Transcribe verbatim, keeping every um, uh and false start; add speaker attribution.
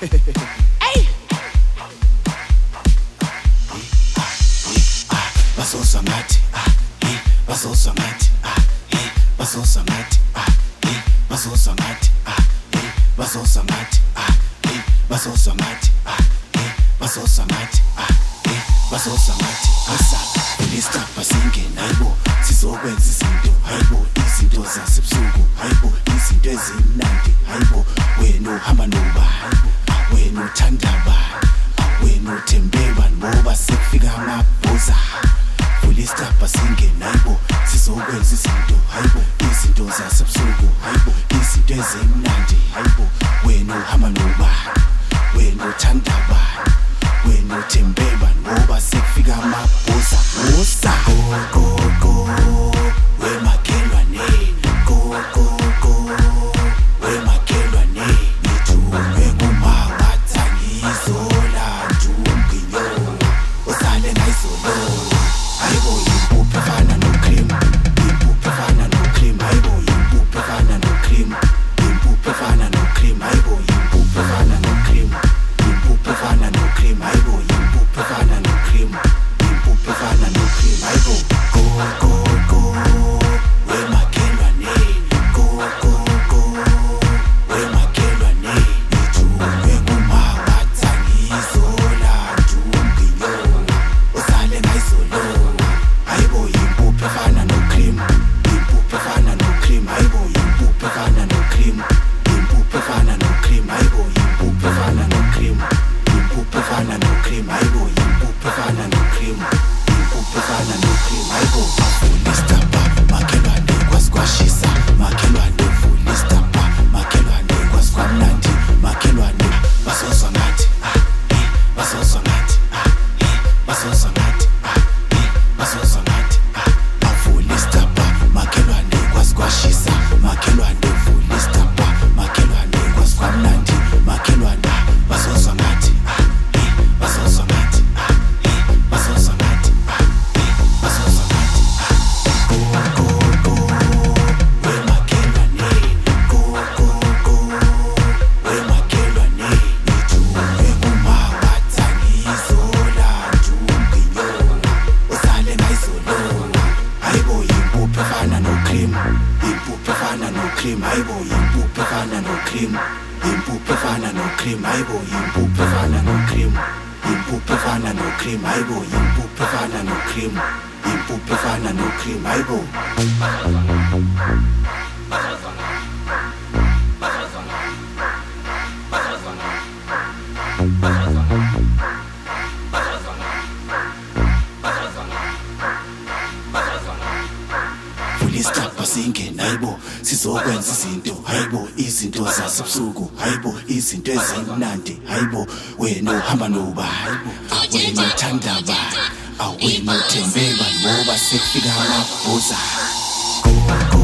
Speaker 1: Hey. Basosa ngathi ah hey basosa ngathi ah hey basosa ngathi ah hey basosa ngathi ah hey basosa ngathi ah hey basosa ngathi ah hey basosa ngathi ah hey basosa ngathi asa lista basingena hayibo sizokwenza izinto hayibo izinto zasebusuku hayibo izinto ezimnandi hayibo wena uhamba noba hayibo wena uthanda ba wena uthembeba ngoba sekufika amabhoza lista basingena hayibo sizokwenza izinto hayibo izinto zasebusuku hayibo izinto ezimnandi hayibo wena uhamba noba wena uthanda ba wena uthembeba ngoba sekufika amabhoza usa go go go wemakhelwane go go go wemakhelwane nithume nguma wathangizola njunginyo usale ngayizolo hayibo impuphu efana no cream impuphu efana no cream hayibo impuphu efana no cream impuphu efana no cream hayibo impuphu efana no cream impuphu efana no cream hayibo impuphu efana no cream impuphu efana no cream hayibo go go go wemakhelwane go go go wemakhelwane nithume nguma wathangizola njunginyo usale ngayizolo hayibo impuphu efana no cream impuphu efana no cream hayibo impuphu efana no cream impuphu efana no cream hayibo impuphu efana no cream impuphu efana no cream hayibo impuphu efana no cream impuphu efana no cream hayibo fulista pa makhelwane kwasikwashisa makhelwane fulista pa makhelwane kwasikwamnandi makhelwane basosa ngathi ah hey basosa ngathi ah hey basosa ngathi ah hey basosa ngathi ah bafulista pa makhelwane kwasikwashisa makhelwane fulista pa makhelwane kwasikwamnandi makhelwane basosa ngathi ah hey basosa ngathi ah hey basosa ngathi ah hey basosa ngathi ah go go go wemakhelwane go go go wemakhelwane nithume nguma wathangizola njunginyo usale ngayizolo hayibo impuphu efana no cream impuphu efana no cream hayibo impuphu efana no cream impuphu efana no cream hayibo impuphu efana no cream impuphu efana no cream hayibo impuphu efana no cream impuphu efana no cream hayibo fulista basingena hayibo sizokwenza izinto hayibo izinto zasebusuku hayibo izinto ezimnandi hayibo wena uhamba noba hayibo wena uthanda ba awena uthembeba ngoba sekufika amabhoza go go